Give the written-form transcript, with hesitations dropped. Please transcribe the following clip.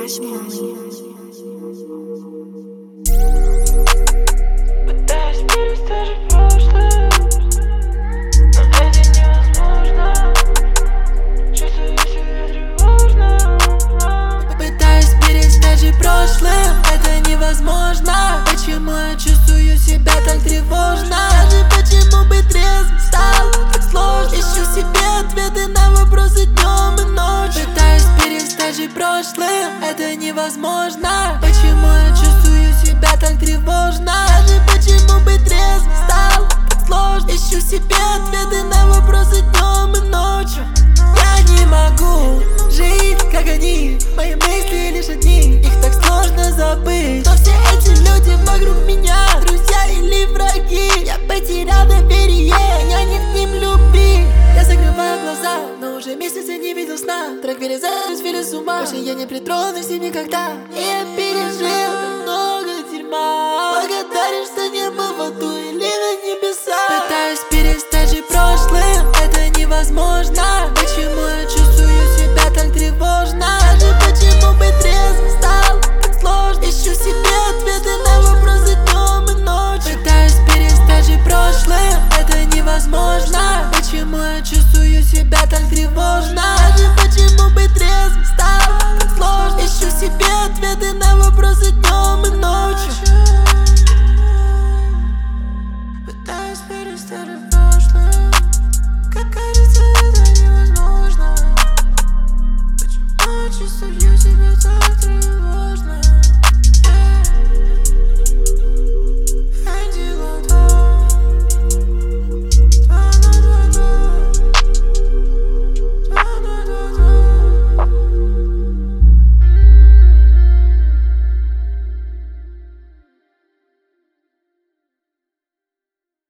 Пытаюсь перестать жить прошлым, но это невозможно. Чувствую себя тревожно. Пытаюсь перестать жить прошлым, это невозможно. Почему я чувствую себя так тревожно? Скажи, почему быть трезвым стало так сложно? Ищу в себе ответы на вопросы днем и ночью. Пытаюсь перестать жить прошлым, это невозможно. Почему я чувствую себя так тревожно? Скажи, почему быть трезвым стало так сложно? Ищу в себе ответы на вопросы днем и ночью. Я не могу жить, как они. Мои мысли лишь одни, их так сложно забыть. Но все эти люди вокруг меня, друзья или враги. Я потерял доверие, я не к ним любви. Я закрываю глаза, но уже месяц я не видел сна. Транквилизаторы свели с ума, больше я не притронусь к ним никогда. И я пережил так много дерьма. Благодарен, что не был в аду или на небесах. Пытаюсь перестать жить прошлым, это невозможно.